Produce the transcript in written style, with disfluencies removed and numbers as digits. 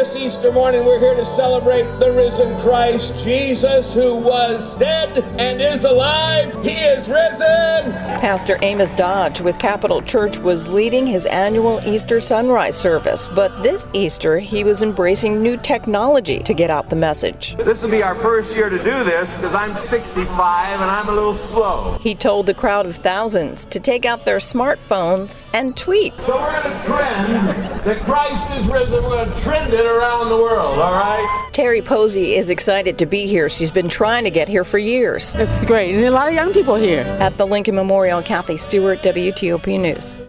This Easter morning, we're here to celebrate the risen Christ, Jesus, who was dead and is alive. He is risen. Pastor Amos Dodge with Capital Church was leading his annual Easter sunrise service. But this Easter, he was embracing new technology to get out the message. This will be our first year to do this because I'm 65 and I'm a little slow. He told the crowd of thousands to take out their smartphones and tweet. So we're going to trend that Christ is risen. We're going to trend it around the world, all right? Terry Posey is excited to be here. She's been trying to get here for years. This is great, and a lot of young people here. At the Lincoln Memorial, Kathy Stewart, WTOP News.